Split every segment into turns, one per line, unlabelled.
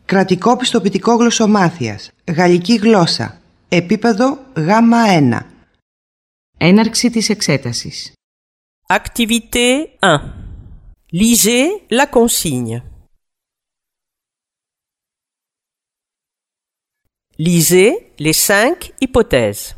Κρατικό πιστοποιητικό γλωσσομάθειας. Γαλλική γλώσσα. Επίπεδο Γ1.
Έναρξη της εξέτασης.
Activité 1. Lisez la consigne. Lisez les 5 hypothèses.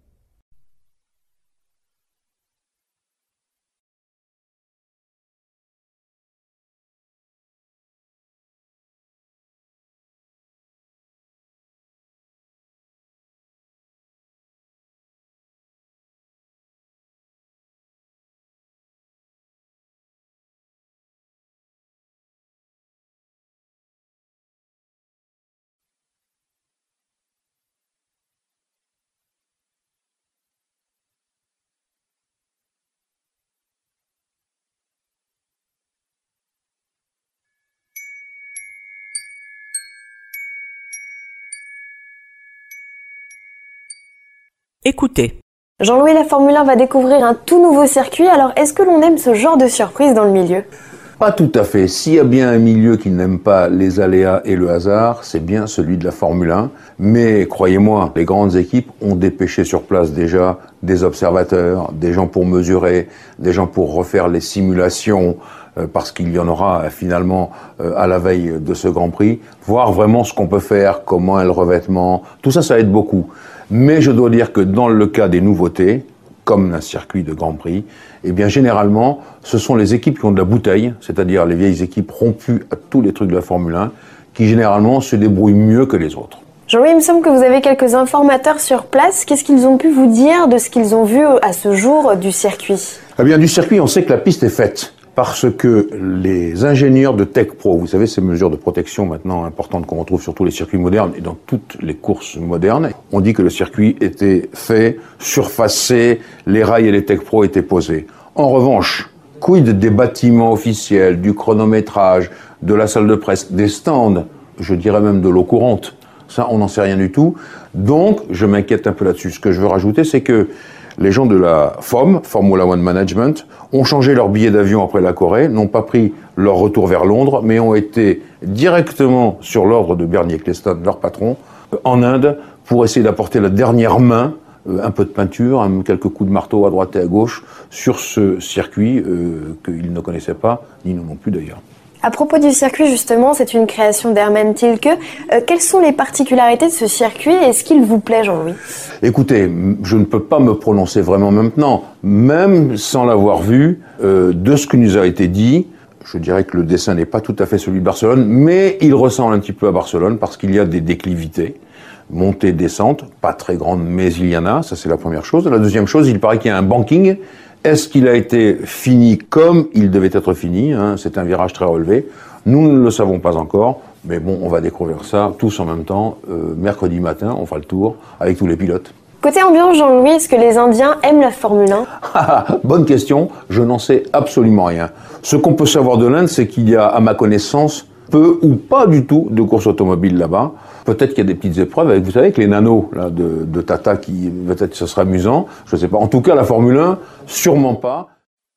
Écoutez.
Jean-Louis, la Formule 1 va découvrir un tout nouveau circuit, alors est-ce que l'on aime ce genre de surprise dans le milieu?
Pas tout à fait. S'il y a bien un milieu qui n'aime pas les aléas et le hasard, c'est bien celui de la Formule 1. Mais croyez-moi, les grandes équipes ont dépêché sur place déjà des observateurs, des gens pour mesurer, des gens pour refaire les simulations, parce qu'il y en aura finalement à la veille de ce Grand Prix, voir vraiment ce qu'on peut faire, comment est le revêtement, tout ça, ça aide beaucoup. Mais je dois dire que dans le cas des nouveautés, comme un circuit de Grand Prix, eh bien généralement, ce sont les équipes qui ont de la bouteille, c'est-à-dire les vieilles équipes rompues à tous les trucs de la Formule 1, qui généralement se débrouillent mieux que les autres.
Jean-Louis, il me semble que vous avez quelques informateurs sur place. Qu'est-ce qu'ils ont pu vous dire de ce qu'ils ont vu à ce jour du circuit?
Eh bien, du circuit, on sait que la piste est faite. Parce que les ingénieurs de Tech Pro, vous savez, ces mesures de protection maintenant importantes qu'on retrouve sur tous les circuits modernes et dans toutes les courses modernes, on dit que le circuit était fait, surfacé, les rails et les Tech Pro étaient posés. En revanche, quid des bâtiments officiels, du chronométrage, de la salle de presse, des stands, je dirais même de l'eau courante, ça on n'en sait rien du tout. Donc, je m'inquiète un peu là-dessus. Ce que je veux rajouter, c'est que les gens de la FOM, Formula One Management, ont changé leur billet d'avion après la Corée, n'ont pas pris leur retour vers Londres, mais ont été directement sur l'ordre de Bernie Ecclestone, leur patron, en Inde, pour essayer d'apporter la dernière main, un peu de peinture, quelques coups de marteau à droite et à gauche, sur ce circuit qu'ils ne connaissaient pas, ni nous non plus d'ailleurs.
À propos du circuit, justement, c'est une création d'Hermann Tilke. Quelles sont les particularités de ce circuit? Est-ce qu'il vous plaît, Jean-Louis?
Écoutez, je ne peux pas me prononcer vraiment maintenant, même sans l'avoir vu, de ce qui nous a été dit. Je dirais que le dessin n'est pas tout à fait celui de Barcelone, mais il ressemble un petit peu à Barcelone parce qu'il y a des déclivités, montées, descentes, pas très grandes, mais il y en a, ça c'est la première chose. La deuxième chose, il paraît qu'il y a un banking. Est-ce qu'il a été fini comme il devait être fini, hein? C'est un virage très relevé. Nous ne le savons pas encore, mais bon, on va découvrir ça tous en même temps. Mercredi matin, on fera le tour avec tous les pilotes.
Côté ambiance, Jean-Louis, est-ce que les Indiens aiment la Formule 1?
Bonne question, je n'en sais absolument rien. Ce qu'on peut savoir de l'Inde, c'est qu'il y a, à ma connaissance, peu ou pas du tout de courses automobiles là-bas. Peut-être qu'il y a des petites épreuves avec, vous savez, avec les nanos là, de Tata, qui peut-être ce sera amusant, je ne sais pas. En tout cas, la Formule 1, sûrement pas.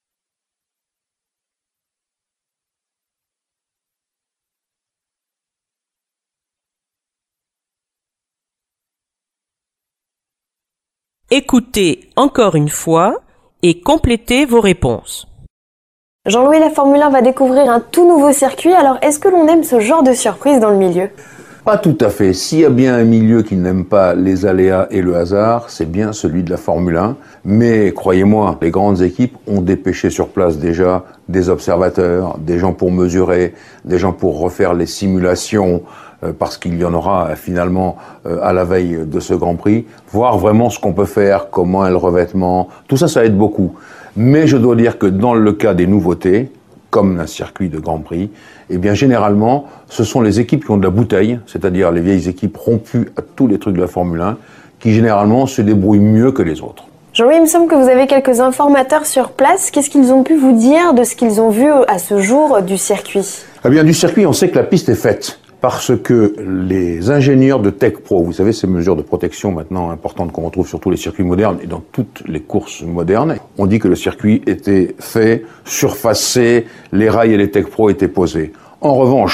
Écoutez encore une fois et complétez vos réponses.
Jean-Louis, la Formule 1 va découvrir un tout nouveau circuit, alors est-ce que l'on aime ce genre de surprise dans le milieu?
Pas tout à fait. S'il y a bien un milieu qui n'aime pas les aléas et le hasard, c'est bien celui de la Formule 1. Mais croyez-moi, les grandes équipes ont dépêché sur place déjà des observateurs, des gens pour mesurer, des gens pour refaire les simulations, parce qu'il y en aura finalement à la veille de ce Grand Prix, voir vraiment ce qu'on peut faire, comment est le revêtement, tout ça, ça aide beaucoup. Mais je dois dire que dans le cas des nouveautés, comme un circuit de Grand Prix, eh bien généralement, ce sont les équipes qui ont de la bouteille, c'est-à-dire les vieilles équipes rompues à tous les trucs de la Formule 1, qui généralement se débrouillent mieux que les autres.
Jean-Louis, il me semble que vous avez quelques informateurs sur place. Qu'est-ce qu'ils ont pu vous dire de ce qu'ils ont vu à ce jour du circuit?
Eh bien, du circuit, on sait que la piste est faite. Parce que les ingénieurs de Tech Pro, vous savez, ces mesures de protection maintenant importantes qu'on retrouve sur tous les circuits modernes et dans toutes les courses modernes, on dit que le circuit était fait, surfacé, les rails et les Tech Pro étaient posés. En revanche,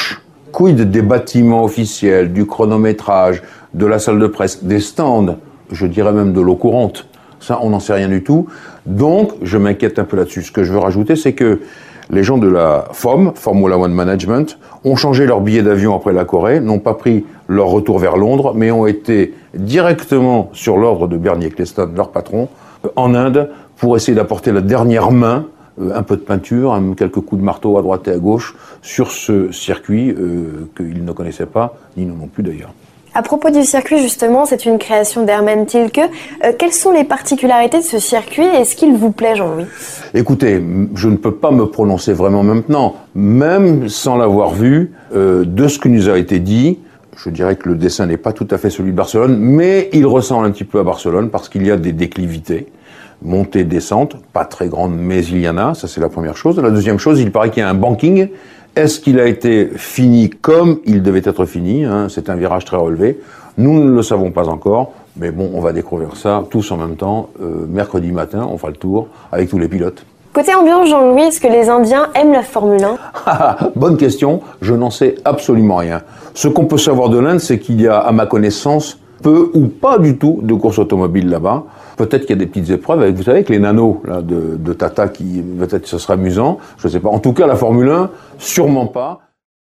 Quid des bâtiments officiels, du chronométrage, de la salle de presse, des stands, je dirais même de l'eau courante. Ça, on n'en sait rien du tout. Donc, je m'inquiète un peu là-dessus. Ce que je veux rajouter, c'est que les gens de la FOM, Formula One Management, ont changé leur billet d'avion après la Corée, n'ont pas pris leur retour vers Londres, mais ont été directement sur l'ordre de Bernie Ecclestone, leur patron, en Inde, pour essayer d'apporter la dernière main, un peu de peinture, quelques coups de marteau à droite et à gauche, sur ce circuit qu'ils ne connaissaient pas, ni nous non plus d'ailleurs.
À propos du circuit, justement, c'est une création d'Hermann Tilke. Quelles sont les particularités de ce circuit et est-ce qu'il vous plaît, Jean-Louis ?
Écoutez, je ne peux pas me prononcer vraiment maintenant, même sans l'avoir vu, de ce qui nous a été dit. Je dirais que le dessin n'est pas tout à fait celui de Barcelone, mais il ressemble un petit peu à Barcelone parce qu'il y a des déclivités, montées, descentes, pas très grandes, mais il y en a, ça c'est la première chose. La deuxième chose, il paraît qu'il y a un banking. Est-ce qu'il a été fini comme il devait être fini, c'est un virage très relevé. Nous ne le savons pas encore, mais bon, on va découvrir ça tous en même temps. Mercredi matin, on fera le tour avec tous les pilotes.
Côté ambiance, Jean-Louis, est-ce que les Indiens aiment la Formule 1 ?
Bonne question, je n'en sais absolument rien. Ce qu'on peut savoir de l'Inde, c'est qu'il y a, à ma connaissance, peu ou pas du tout de courses automobiles là-bas. Peut-être qu'il y a des petites épreuves avec, vous savez, avec les nanos là, de Tata, qui peut-être ce sera amusant, je ne sais pas. En tout cas, la Formule 1, sûrement pas.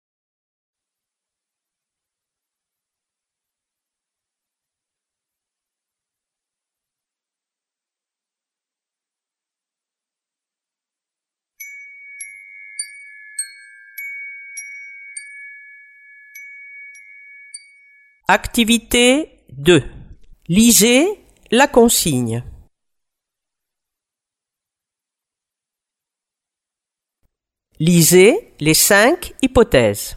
Activité 2. Lisez la consigne. Lisez les 5 hypothèses.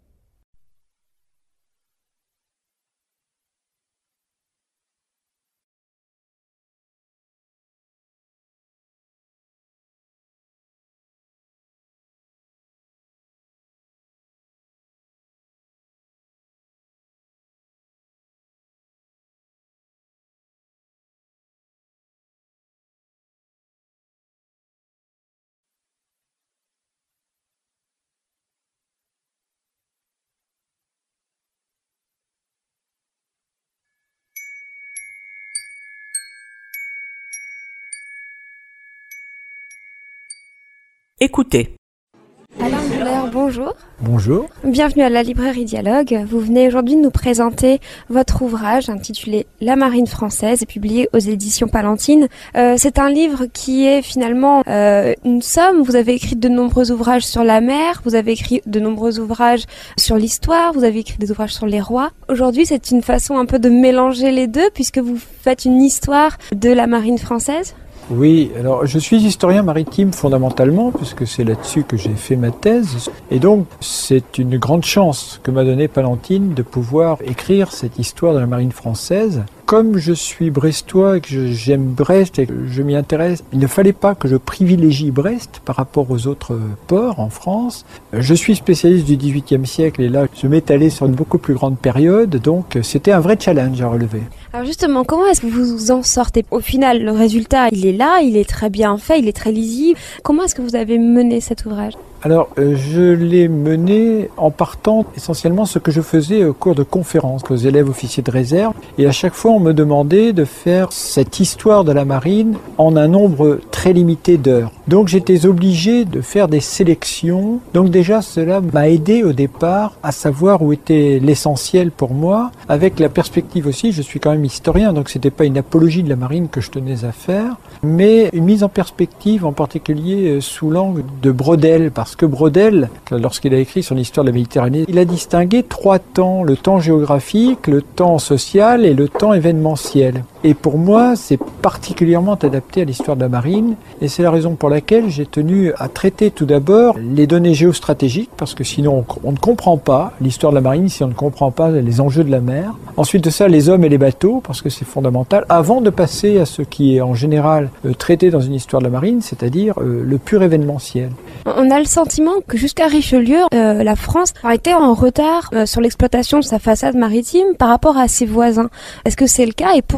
Écoutez.
Alain Bouleur, bonjour.
Bonjour.
Bienvenue à la librairie Dialogue. Vous venez aujourd'hui de nous présenter votre ouvrage intitulé La Marine française, publié aux éditions Palantine. C'est un livre qui est finalement une somme. Vous avez écrit de nombreux ouvrages sur la mer, vous avez écrit de nombreux ouvrages sur l'histoire, vous avez écrit des ouvrages sur les rois. Aujourd'hui, c'est une façon un peu de mélanger les deux puisque vous faites une histoire de la marine française.
Oui, alors je suis historien maritime fondamentalement, puisque c'est là-dessus que j'ai fait ma thèse. Et donc, c'est une grande chance que m'a donnée Palantine de pouvoir écrire cette histoire de la marine française. Comme je suis brestois et que j'aime Brest et que je m'y intéresse, il ne fallait pas que je privilégie Brest par rapport aux autres ports en France. Je suis spécialiste du XVIIIe siècle et là, je m'étalais sur une beaucoup plus grande période, donc c'était un vrai challenge à relever.
Alors justement, comment est-ce que vous en sortez ? Au final, le résultat, il est là, il est très bien fait, il est très lisible. Comment est-ce que vous avez mené cet ouvrage ?
Alors, je l'ai mené en partant essentiellement ce que je faisais au cours de conférences aux élèves officiers de réserve. Et à chaque fois, on me demandait de faire cette histoire de la marine en un nombre très limité d'heures. Donc, j'étais obligé de faire des sélections. Donc déjà, cela m'a aidé au départ à savoir où était l'essentiel pour moi. Avec la perspective aussi, je suis quand même historien, donc c'était pas une apologie de la marine que je tenais à faire, mais une mise en perspective, en particulier sous l'angle de Braudel, parce que Braudel, lorsqu'il a écrit son histoire de la Méditerranée, il a distingué 3 temps, le temps géographique, le temps social et le temps événementiel. Et pour moi, c'est particulièrement adapté à l'histoire de la marine, et c'est la raison pour laquelle j'ai tenu à traiter tout d'abord les données géostratégiques, parce que sinon on ne comprend pas l'histoire de la marine si on ne comprend pas les enjeux de la mer. Ensuite de ça, les hommes et les bateaux, parce que c'est fondamental, avant de passer à ce qui est en général traité dans une histoire de la marine, c'est-à-dire le pur événementiel.
On a le sentiment que jusqu'à Richelieu, la France a été en retard sur l'exploitation de sa façade maritime par rapport à ses voisins. Est-ce que c'est le cas et pourquoi ?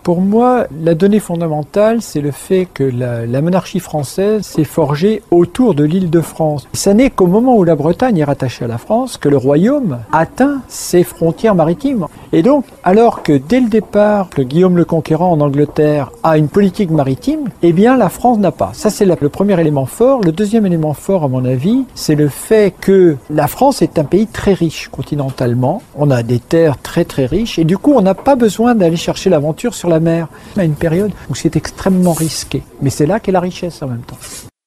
Pour moi, la donnée fondamentale, c'est le fait que la monarchie française s'est forgée autour de l'Île-de-France. Ça n'est qu'au moment où la Bretagne est rattachée à la France que le royaume atteint ses frontières maritimes. Et donc, alors que dès le départ, le Guillaume le Conquérant en Angleterre a une politique maritime, eh bien la France n'a pas. Ça, c'est le premier élément fort. Le deuxième élément fort, à mon avis, c'est le fait que la France est un pays très riche continentalement. On a des terres très très riches et du coup, on n'a pas besoin d'aller chercher l'aventure sur la mer, à une période où c'est extrêmement risqué. Mais c'est là qu'est la richesse en même temps.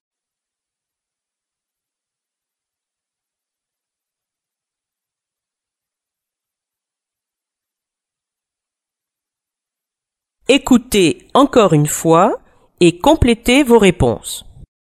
Écoutez encore une fois et complétez vos réponses.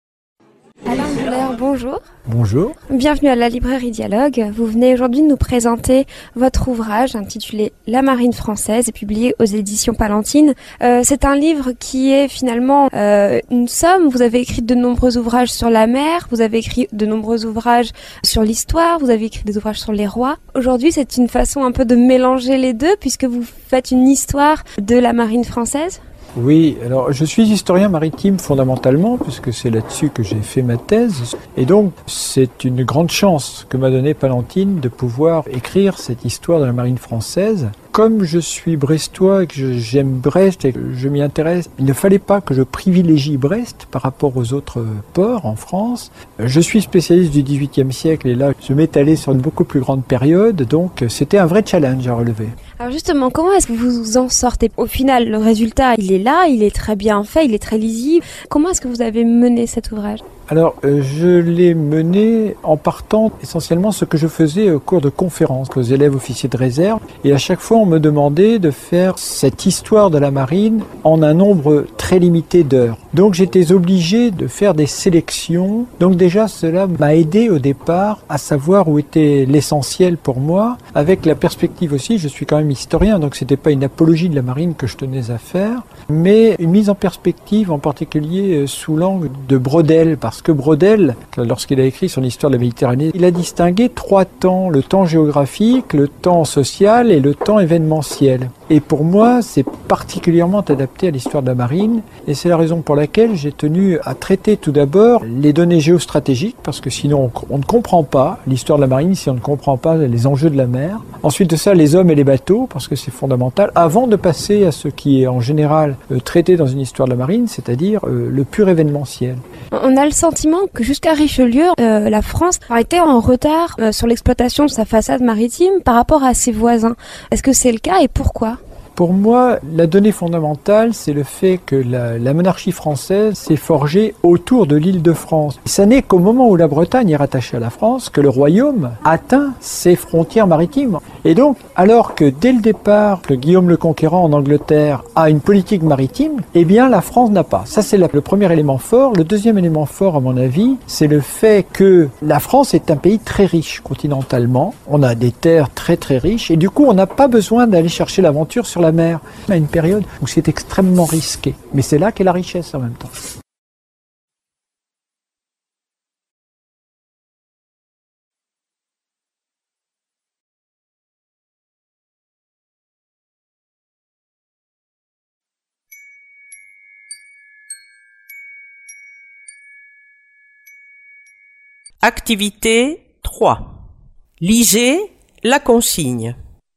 Alain Muller, bonjour.
Bonjour.
Bienvenue à la librairie Dialogue. Vous venez aujourd'hui nous présenter votre ouvrage intitulé La Marine française et publié aux éditions Palantine. C'est un livre qui est finalement une somme. Vous avez écrit de nombreux ouvrages sur la mer, vous avez écrit de nombreux ouvrages sur l'histoire, vous avez écrit des ouvrages sur les rois. Aujourd'hui, c'est une façon un peu de mélanger les deux puisque vous faites une histoire de la marine française.
Oui, alors je suis historien maritime fondamentalement, puisque c'est là-dessus que j'ai fait ma thèse. Et donc, c'est une grande chance que m'a donnée Palantine de pouvoir écrire cette histoire de la marine française. Comme je suis brestois et que j'aime Brest et que je m'y intéresse, il ne fallait pas que je privilégie Brest par rapport aux autres ports en France. Je suis spécialiste du XVIIIe siècle et là, je m'étalais sur une beaucoup plus grande période, donc c'était un vrai challenge à relever.
Alors justement, comment est-ce que vous en sortez? Au final, le résultat, il est là, il est très bien fait, il est très lisible. Comment est-ce que vous avez mené cet ouvrage?
Alors, je l'ai mené en partant essentiellement ce que je faisais au cours de conférences aux élèves officiers de réserve. Et à chaque fois, on me demandait de faire cette histoire de la marine en un nombre très limité d'heures. Donc, j'étais obligé de faire des sélections. Donc déjà, cela m'a aidé au départ à savoir où était l'essentiel pour moi. Avec la perspective aussi, je suis quand même historien, donc c'était pas une apologie de la marine que je tenais à faire, mais une mise en perspective, en particulier sous l'angle de Braudel, parce que Braudel, lorsqu'il a écrit son histoire de la Méditerranée, il a distingué 3 temps, le temps géographique, le temps social et le temps événementiel. Et pour moi, c'est particulièrement adapté à l'histoire de la marine, et c'est la raison pour laquelle j'ai tenu à traiter tout d'abord les données géostratégiques, parce que sinon on ne comprend pas l'histoire de la marine si on ne comprend pas les enjeux de la mer. Ensuite de ça, les hommes et les bateaux, parce que c'est fondamental, avant de passer à ce qui est en général traité dans une histoire de la marine, c'est-à-dire le pur événementiel.
On a le sentiment que jusqu'à Richelieu, la France a été en retard sur l'exploitation de sa façade maritime par rapport à ses voisins. Est-ce que c'est le cas et pourquoi ?
Pour moi, la donnée fondamentale, c'est le fait que la monarchie française s'est forgée autour de l'Île-de-France. Ça n'est qu'au moment où la Bretagne est rattachée à la France que le royaume atteint ses frontières maritimes. Et donc, alors que dès le départ, le Guillaume le Conquérant en Angleterre a une politique maritime, eh bien la France n'a pas. Ça, c'est le premier élément fort. Le deuxième élément fort, à mon avis, c'est le fait que la France est un pays très riche continentalement. On a des terres très très riches et du coup, on n'a pas besoin d'aller chercher l'aventure sur la mer, à une période où c'est extrêmement risqué. Mais c'est là qu'est la richesse en même temps.
Activité 3. Lisez la consigne.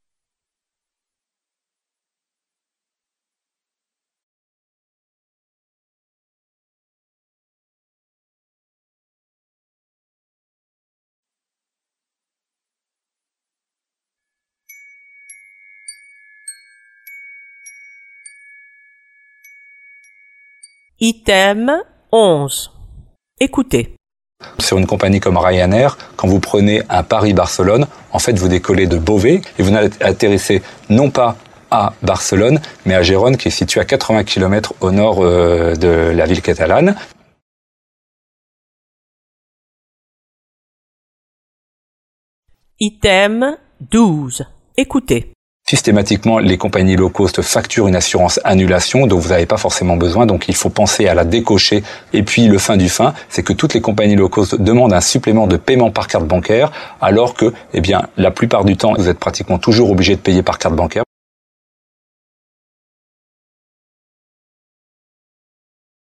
Item 11. Écoutez.
Sur une compagnie comme Ryanair, quand vous prenez un Paris-Barcelone, en fait vous décollez de Beauvais et vous atterrissez non pas à Barcelone, mais à Gérone qui est situé à 80 km au nord de la ville catalane.
Item 12. Écoutez.
Systématiquement, les compagnies low cost facturent une assurance annulation dont vous n'avez pas forcément besoin, donc il faut penser à la décocher. Et puis le fin du fin, c'est que toutes les compagnies low cost demandent un supplément de paiement par carte bancaire, alors que, la plupart du temps, vous êtes pratiquement toujours obligé de payer par carte bancaire.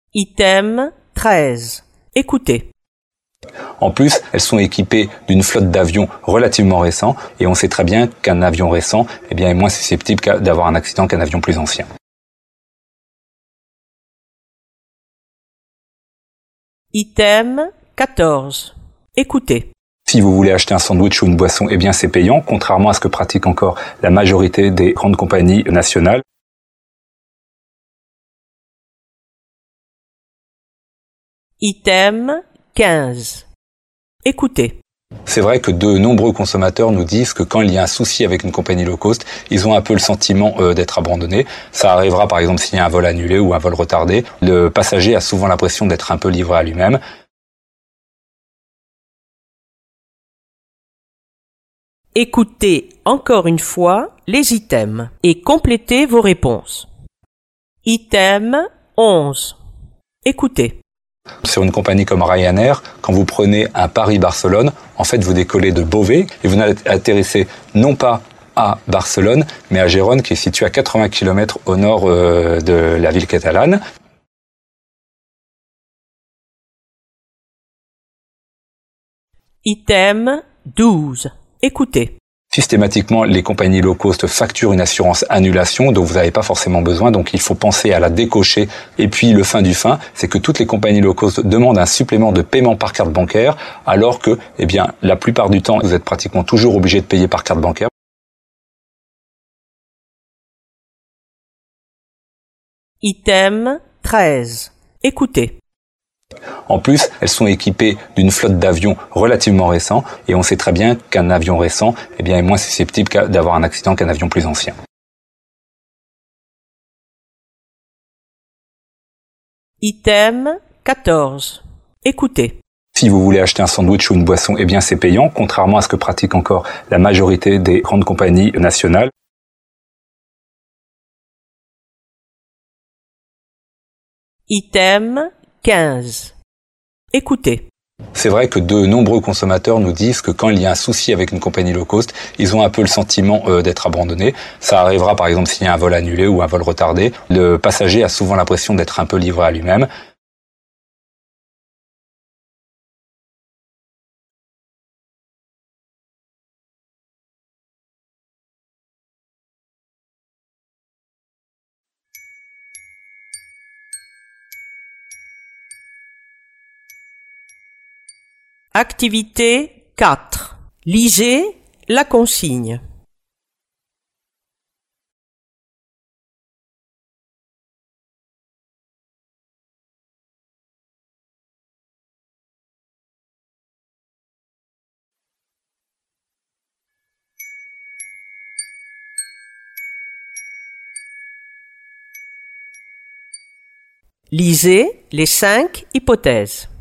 Item 13. Écoutez.
En plus, elles sont équipées d'une flotte d'avions relativement récents et on sait très bien qu'un avion récent est moins susceptible d'avoir un accident qu'un avion plus ancien.
Item 14. Écoutez.
Si vous voulez acheter un sandwich ou une boisson, c'est payant, contrairement à ce que pratique encore la majorité des grandes compagnies nationales.
Item 15. Écoutez.
C'est vrai que de nombreux consommateurs nous disent que quand il y a un souci avec une compagnie low cost, ils ont un peu le sentiment d'être abandonnés. Ça arrivera par exemple s'il y a un vol annulé ou un vol retardé. Le passager a souvent l'impression d'être un peu livré à lui-même.
Écoutez encore une fois les items et complétez vos réponses. Item 11. Écoutez.
Sur une compagnie comme Ryanair, quand vous prenez un Paris-Barcelone, en fait vous décollez de Beauvais et vous atterrissez non pas à Barcelone, mais à Gérone qui est situé à 80 km au nord de la ville catalane.
Item 12. Écoutez.
Systématiquement, les compagnies low cost facturent une assurance annulation dont vous n'avez pas forcément besoin, donc il faut penser à la décocher. Et puis le fin du fin, c'est que toutes les compagnies low cost demandent un supplément de paiement par carte bancaire, alors que, la plupart du temps, vous êtes pratiquement toujours obligé de payer par carte bancaire.
Item 13. Écoutez.
En plus, elles sont équipées d'une flotte d'avions relativement récents et on sait très bien qu'un avion récent est moins susceptible d'avoir un accident qu'un avion plus ancien.
Item 14. Écoutez.
Si vous voulez acheter un sandwich ou une boisson, c'est payant, contrairement à ce que pratique encore la majorité des grandes compagnies nationales.
Item 15. Écoutez.
C'est vrai que de nombreux consommateurs nous disent que quand il y a un souci avec une compagnie low cost, ils ont un peu le sentiment d'être abandonnés. Ça arrivera par exemple s'il y a un vol annulé ou un vol retardé. Le passager a souvent l'impression d'être un peu livré à lui-même.
Activité 4. Lisez la consigne. Lisez les 5 hypothèses.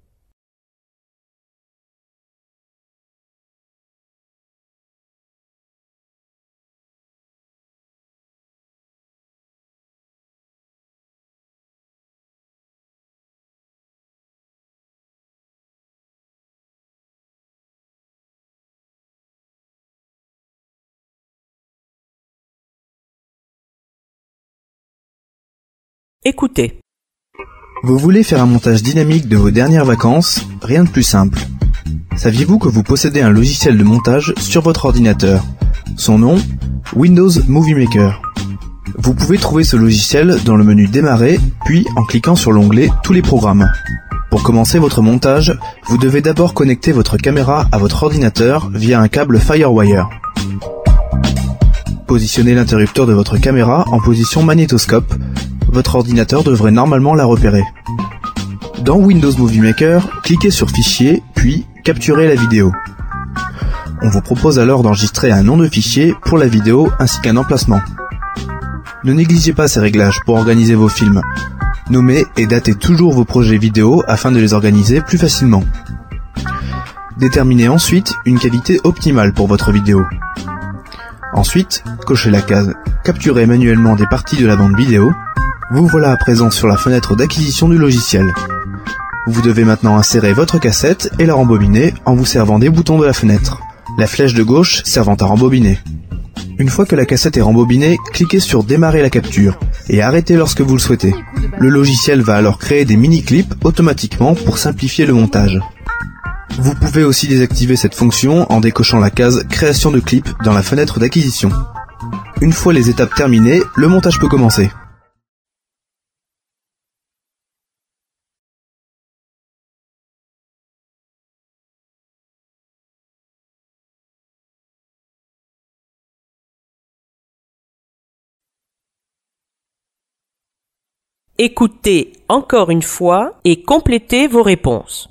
Écoutez.
Vous voulez faire un montage dynamique de vos dernières vacances? Rien de plus simple. Saviez-vous que vous possédez un logiciel de montage sur votre ordinateur? Son nom? Windows Movie Maker. Vous pouvez trouver ce logiciel dans le menu Démarrer, puis en cliquant sur l'onglet Tous les programmes. Pour commencer votre montage, vous devez d'abord connecter votre caméra à votre ordinateur via un câble FireWire. Positionnez l'interrupteur de votre caméra en position magnétoscope. Votre ordinateur devrait normalement la repérer. Dans Windows Movie Maker, cliquez sur Fichier, puis Capturer la vidéo. On vous propose alors d'enregistrer un nom de fichier pour la vidéo ainsi qu'un emplacement. Ne négligez pas ces réglages pour organiser vos films. Nommez et datez toujours vos projets vidéo afin de les organiser plus facilement. Déterminez ensuite une qualité optimale pour votre vidéo. Ensuite, cochez la case « Capturer manuellement des parties de la bande vidéo ». Vous voilà à présent sur la fenêtre d'acquisition du logiciel. Vous devez maintenant insérer votre cassette et la rembobiner en vous servant des boutons de la fenêtre, la flèche de gauche servant à rembobiner. Une fois que la cassette est rembobinée, cliquez sur Démarrer la capture, et arrêter lorsque vous le souhaitez. Le logiciel va alors créer des mini-clips automatiquement pour simplifier le montage. Vous pouvez aussi désactiver cette fonction en décochant la case « Création de clips » dans la fenêtre d'acquisition. Une fois les étapes terminées, le montage peut commencer.
Écoutez encore une fois et complétez vos réponses.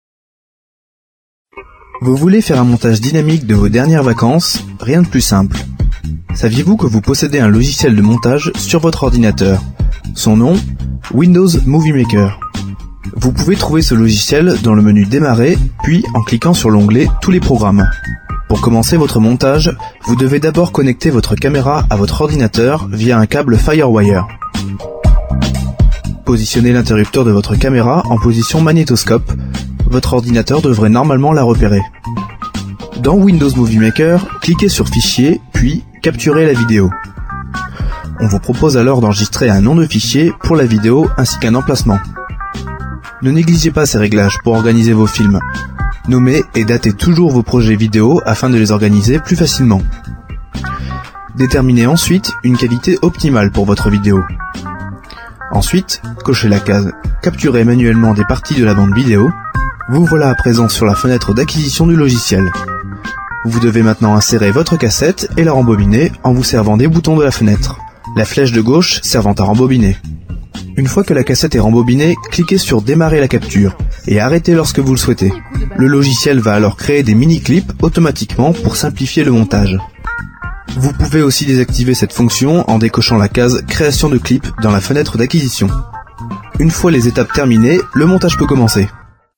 Vous voulez faire un montage dynamique de vos dernières vacances? Rien de plus simple. Saviez-vous que vous possédez un logiciel de montage sur votre ordinateur? Son nom? Windows Movie Maker. Vous pouvez trouver ce logiciel dans le menu Démarrer, puis en cliquant sur l'onglet Tous les programmes. Pour commencer votre montage, vous devez d'abord connecter votre caméra à votre ordinateur via un câble FireWire. Positionnez l'interrupteur de votre caméra en position magnétoscope. Votre ordinateur devrait normalement la repérer. Dans Windows Movie Maker, cliquez sur Fichier, puis Capturer la vidéo. On vous propose alors d'enregistrer un nom de fichier pour la vidéo ainsi qu'un emplacement. Ne négligez pas ces réglages pour organiser vos films. Nommez et datez toujours vos projets vidéo afin de les organiser plus facilement. Déterminez ensuite une qualité optimale pour votre vidéo. Ensuite, cochez la case « Capturer manuellement des parties de la bande vidéo ». Vous voilà à présent sur la fenêtre d'acquisition du logiciel. Vous devez maintenant insérer votre cassette et la rembobiner en vous servant des boutons de la fenêtre, la flèche de gauche servant à rembobiner. Une fois que la cassette est rembobinée, cliquez sur « Démarrer la capture » et arrêtez lorsque vous le souhaitez. Le logiciel va alors créer des mini-clips automatiquement pour simplifier le montage. Vous pouvez aussi désactiver cette fonction en décochant la case « Création de clips » dans la fenêtre d'acquisition. Une fois les étapes terminées, le montage peut commencer.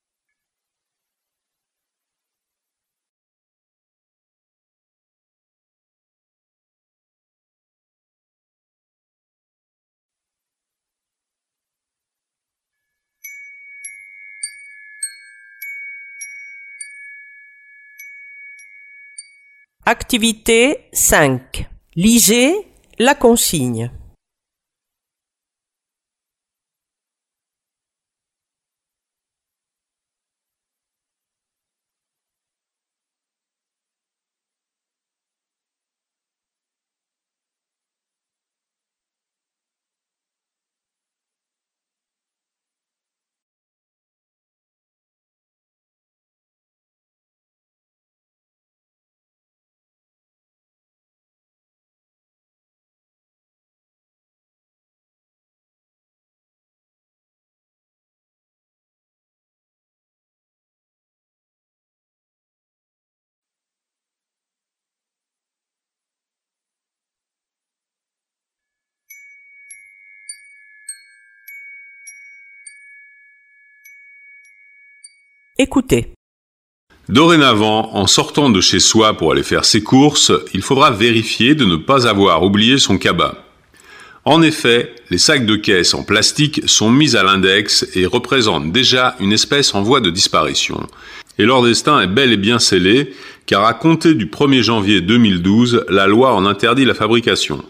Activité 5. Lisez la consigne. Écoutez.
Dorénavant, en sortant de chez soi pour aller faire ses courses, il faudra vérifier de ne pas avoir oublié son cabas. En effet, les sacs de caisse en plastique sont mis à l'index et représentent déjà une espèce en voie de disparition. Et leur destin est bel et bien scellé, car à compter du 1er janvier 2012, la loi en interdit la fabrication.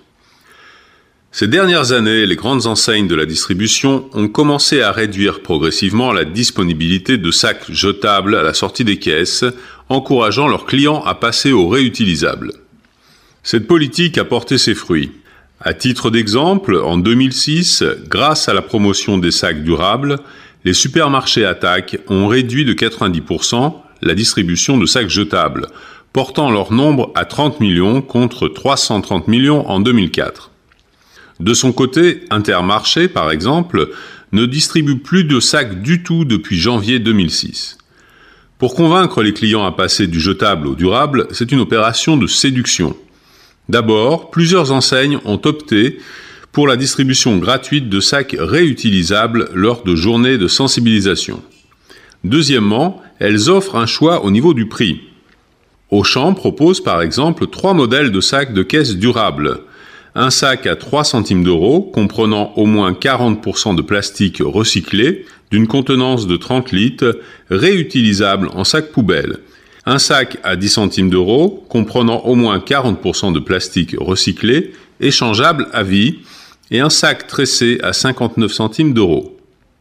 Ces dernières années, les grandes enseignes de la distribution ont commencé à réduire progressivement la disponibilité de sacs jetables à la sortie des caisses, encourageant leurs clients à passer au réutilisable. Cette politique a porté ses fruits. À titre d'exemple, en 2006, grâce à la promotion des sacs durables, les supermarchés Attaque ont réduit de 90% la distribution de sacs jetables, portant leur nombre à 30 millions contre 330 millions en 2004. De son côté, Intermarché, par exemple, ne distribue plus de sacs du tout depuis janvier 2006. Pour convaincre les clients à passer du jetable au durable, c'est une opération de séduction. D'abord, plusieurs enseignes ont opté pour la distribution gratuite de sacs réutilisables lors de journées de sensibilisation. Deuxièmement, elles offrent un choix au niveau du prix. Auchan propose par exemple 3 modèles de sacs de caisse durables. Un sac à 3 centimes d'euros, comprenant au moins 40% de plastique recyclé, d'une contenance de 30 litres, réutilisable en sac poubelle. Un sac à 10 centimes d'euros, comprenant au moins 40% de plastique recyclé, échangeable à vie. et un sac tressé à 59 centimes d'euros.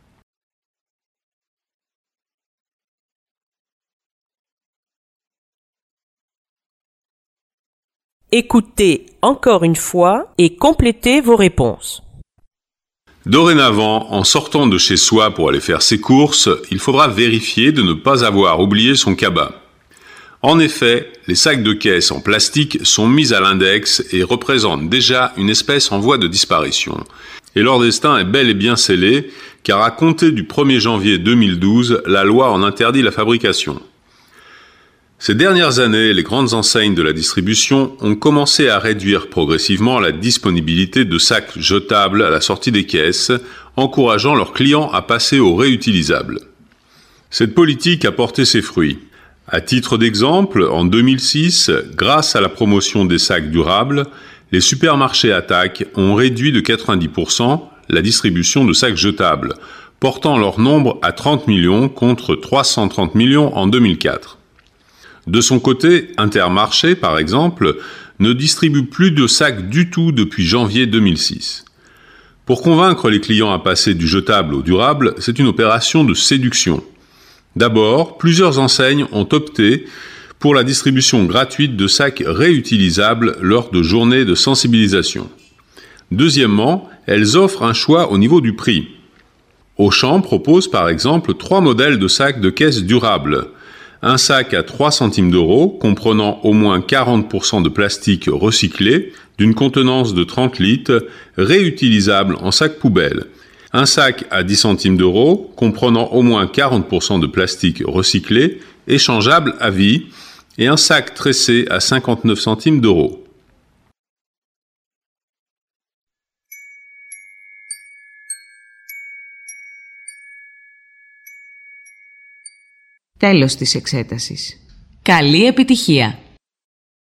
Écoutez encore une fois et complétez vos réponses.
Dorénavant, en sortant de chez soi pour aller faire ses courses, il faudra vérifier de ne pas avoir oublié son cabas. En effet, les sacs de caisse en plastique sont mis à l'index et représentent déjà une espèce en voie de disparition. Et leur destin est bel et bien scellé, car à compter du 1er janvier 2012, la loi en interdit la fabrication. Ces dernières années, les grandes enseignes de la distribution ont commencé à réduire progressivement la disponibilité de sacs jetables à la sortie des caisses, encourageant leurs clients à passer au réutilisable. Cette politique a porté ses fruits. À titre d'exemple, en 2006, grâce à la promotion des sacs durables, les supermarchés Attaque ont réduit de 90% la distribution de sacs jetables, portant leur nombre à 30 millions contre 330 millions en 2004. De son côté, Intermarché, par exemple, ne distribue plus de sacs du tout depuis janvier 2006. Pour convaincre les clients à passer du jetable au durable, c'est une opération de séduction. D'abord, plusieurs enseignes ont opté pour la distribution gratuite de sacs réutilisables lors de journées de sensibilisation. Deuxièmement, elles offrent un choix au niveau du prix. Auchan propose par exemple 3 modèles de sacs de caisse durables. Un sac à 3 centimes d'euros, comprenant au moins 40% de plastique recyclé, d'une contenance de 30 litres, réutilisable en sac poubelle. Un sac à 10 centimes d'euros, comprenant au moins 40% de plastique recyclé, échangeable à vie, et un sac tressé à 59 centimes d'euros.
Τέλος της εξέτασης. Καλή επιτυχία!